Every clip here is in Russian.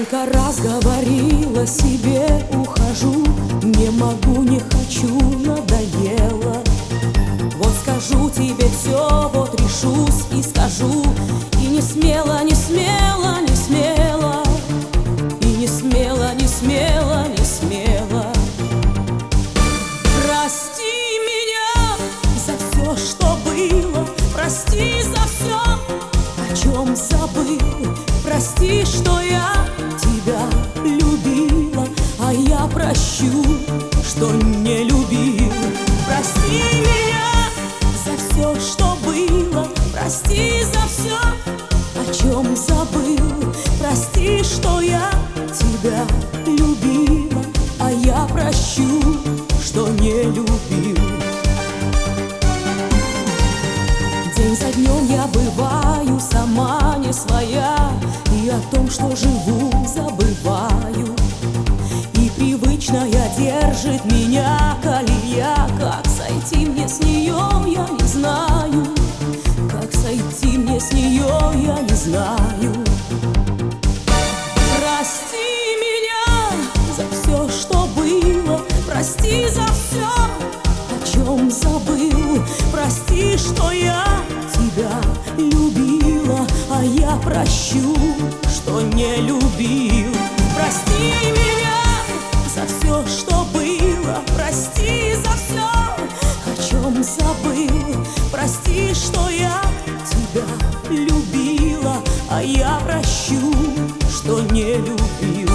Сколько раз говорила себе: ухожу, не могу, не хочу, надоело. Вот скажу тебе все, вот решусь и скажу. И не смело, не смело, не смело. И не смело, не смело, не смело. Прости меня за все, что было. Прости за все, о чем забыл. Прости, что я тебя любила, а я прощу, что не любил. Прости меня за все, что было. Прости за все, о чем забыл. Прости, что я тебя любила, а я прощу, что не любил. День за днем я бываю сама не своя, и о том, что живу, забываю. И привычная держит меня колея. Как сойти мне с нее, я не знаю. Как сойти мне с нее, я не знаю. Прости меня за все, что было. Прости за все, о чем забыл. Прости, что я тебя любила, а я прощу, что не любил. Прости меня за все, что было. Прости за все, о чем забыл. Прости, что я тебя любила, а я прощу, что не любил.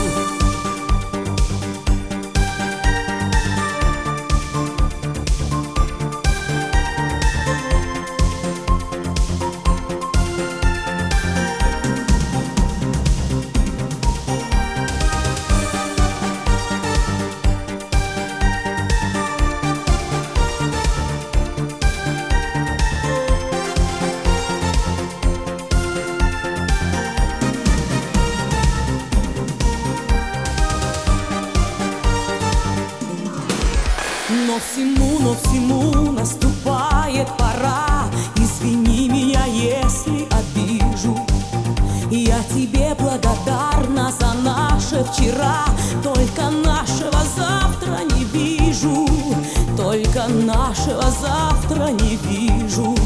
Но всему наступает пора. Извини меня, если обижу. Я тебе благодарна за наше вчера. Только нашего завтра не вижу. Только нашего завтра не вижу.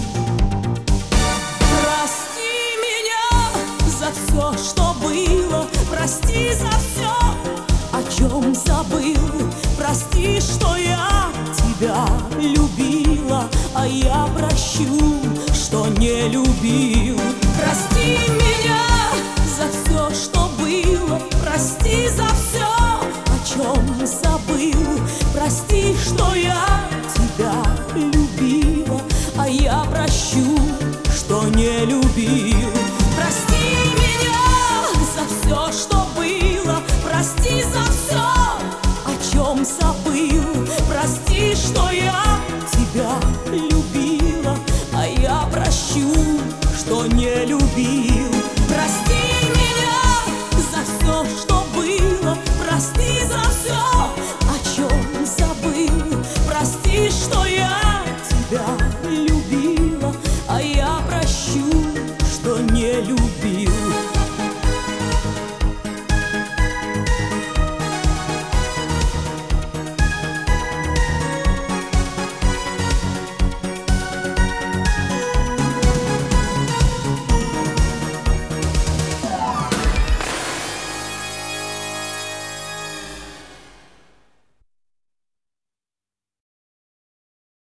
Прости меня за все, что было. Прости за все, о чем забыл. Прости, что я тебя любила, а я прощу, что не любил. Прости меня за все, что было. Прости за все, о чем забыл. Прости, что я тебя любила, а я прощу, что не любил. Прости меня за все, что было. Прости за все, о чем забыл. Прости, что я тебя любила, а я прощу, что не любил.